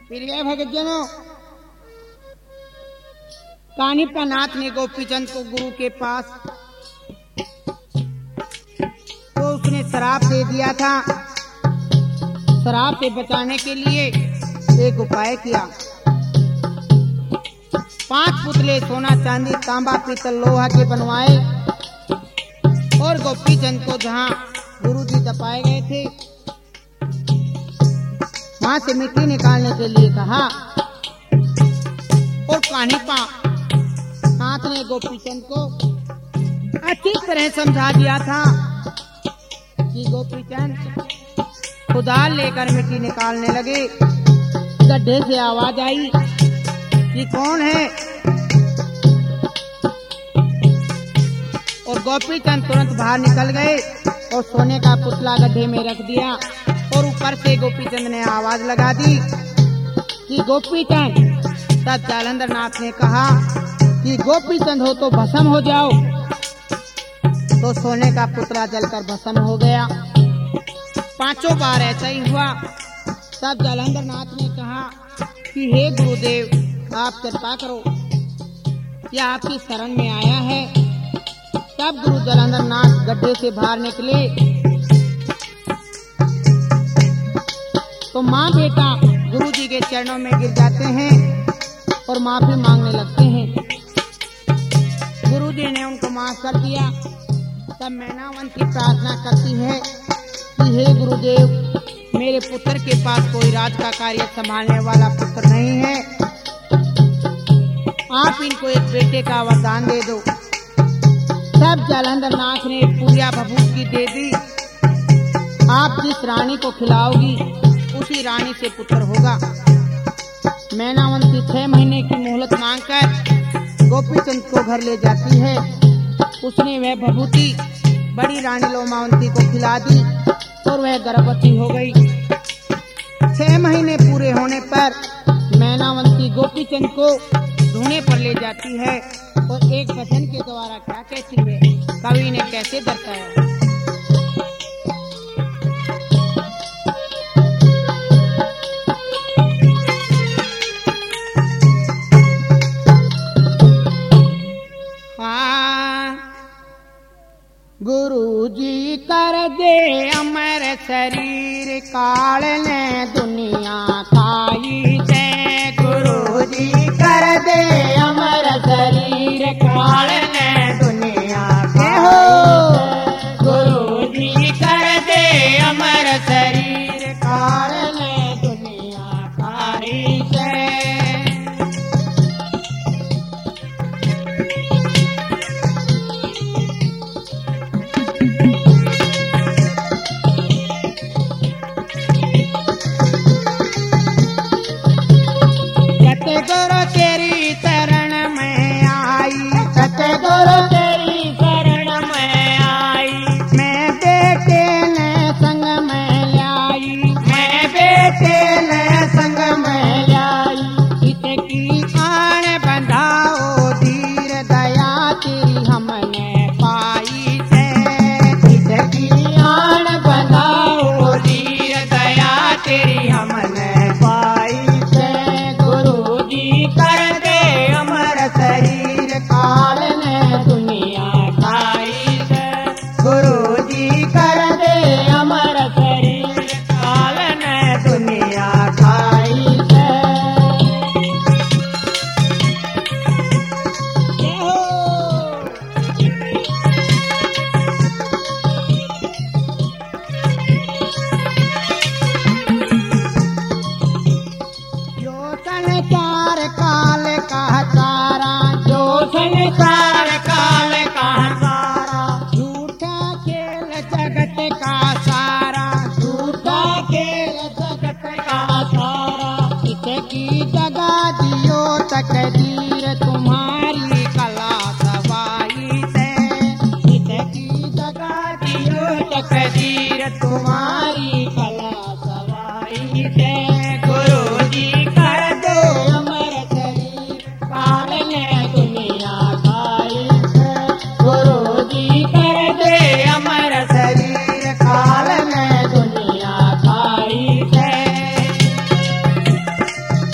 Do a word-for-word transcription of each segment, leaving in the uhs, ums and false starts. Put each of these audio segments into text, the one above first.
प्रिय भक्तजनों, कानिपा नाथ ने गोपीचंद को गुरु के पास तो उसने शराब दे दिया था। शराब से बचाने के लिए एक उपाय किया। पांच पुतले सोना चांदी तांबा पीतल लोहा के बनवाए और गोपीचंद को जहां गुरु जी दबाए गए थे वहां से मिट्टी निकालने के लिए कहा। और कानिपा नाथ ने गोपीचंद को अच्छी तरह समझा दिया था कि गोपीचंद कुदाल लेकर मिट्टी निकालने लगे। गड्ढे से आवाज आई कि कौन है, और गोपीचंद तुरंत बाहर निकल गए और सोने का पुतला गड्ढे में रख दिया। और ऊपर से गोपीचंद ने आवाज लगा दी कि गोपीचंद। तब जालंधर नाथ ने कहा कि गोपीचंद हो तो भस्म हो जाओ। तो सोने का पुतला जलकर भस्म हो गया। पांचों बार ऐसा ही हुआ। तब जालंधर नाथ ने कहा कि हे गुरुदेव, आप कृपा करो, यह आपकी शरण में आया है। तब गुरु जालंधर नाथ गड्ढे से बाहर निकले तो माँ बेटा गुरु जी के चरणों में गिर जाते हैं और माफी मांगने लगते हैं। गुरु जी ने उनको माफ कर दिया। तब मैनावंती प्रार्थना करती है कि हे गुरुदेव, मेरे पुत्र के पास कोई राज का कार्य संभालने वाला पुत्र नहीं है। आप इनको एक बेटे का वरदान दे दो। तब जालंधर नाथ ने पूरिया भभूत की दे दी। आप जिस रानी को खिलाओगी उसी रानी से पुत्र होगा। मैनावंती छह महीने की मोहलत मांगकर गोपीचंद को घर ले जाती है। उसने वह भभूति बड़ी रानी लोमावंती को खिला दी और वह गर्भवती हो गई। छह महीने पूरे होने पर मैनावंती गोपीचंद को ढूंढने पर ले जाती है और एक भजन के द्वारा क्या कहती है, कवि ने कैसे दर्शाया। गुरु जी कर दे अमर शरीर, काल ने दुनिया खाई से। गुरु जी कर दे अमर शरीर, काल ने दुनिया खाई से। गुरु जी कर दे अमर शरीर, काल ने दुनिया खाई से। गुरु तेरी शरण में आई, सतगुरु तेरी शरण में आई। मैं बेटे ने संग में लाई, मैं बेटे ने संग में लाई। इसकी आन बंधाओ धीर, दया तेरी हमने पाई से। इसकी आन बंधाओ धीर, दया तेरी हमने पाई से। कर दे अमर शरीर, काल ने दुनिया खाई से। गुरु जी कर दे अमर शरीर, काल ने दुनिया खाई से। संसार काल का सारा, जो संसार काल का सारा। झूठा खेल जगत का सारा, झूठा खेल जगत का सारा। इसकी जगा दियो तकदीर, तुम्हारी कला सवाई से। इसकी जगा दियो तकदीर, तुम्हारी कला सवाई से। गुरु जी कर दो अमर शरीर, काल ने दुनिया खाई से। गुरु जी कर दे अमर शरीर, काल ने दुनिया खाई से।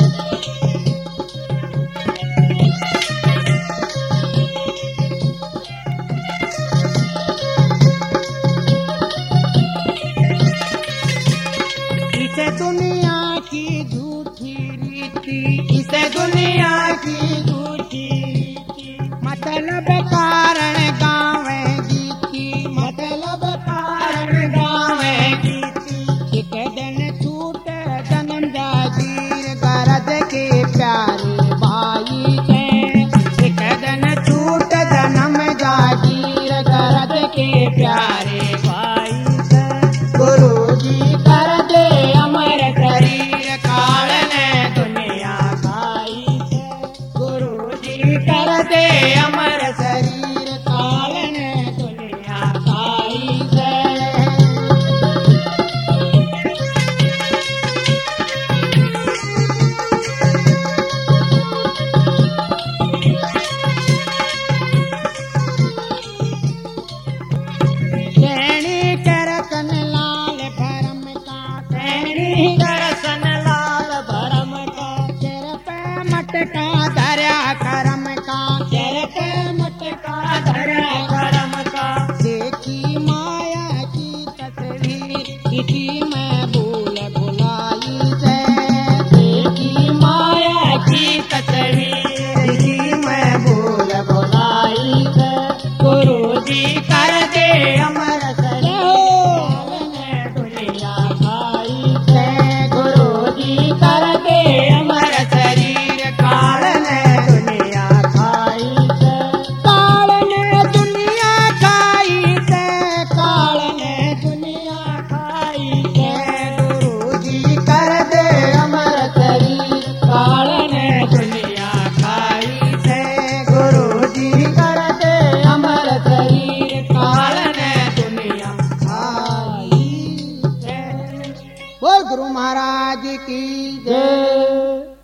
की झूठी रीति, इसे दुनिया की झूठी रीति, मतलब कारण गावे गीती, मतलब कारण गावे गीती। एक दिन छूटे जन्म जागीर गरज के प्यारे भाई थे, एक दिन छूटे जन्म जागीर गरज के प्यारे भाई थे। गुरु जी कर दे अमर शरीर काल ने दुनिया खाई थे, गुरु जी कर दे अमर शरीर काल ने दुनिया खाई थे। सैनी करसन लाल भरम का, सैनी करसन लाल भरम का, सिर पे मटका धरा करम का, सिर पे मटका धरा करम का। देखी माया की तस्वीर किसी में भूल भुलाई से, देखी माया की तस्वीर किसी में भूल भुलाई से। गुरु जी कर दे अमर शरीर ने दुनिया खाई से, गुरु जी कर दे अमर शरीर काल ने दुनिया खाई से, काल ने दुनिया खाई से, काल ने दुनिया खाई से। गुरु जी कर दे अमर शरीर काल ने दुनिया खाई से, गुरु जी कर दे अमर शरीर काल ने दुनिया खाई से। बोल गुरु महाराज की जय।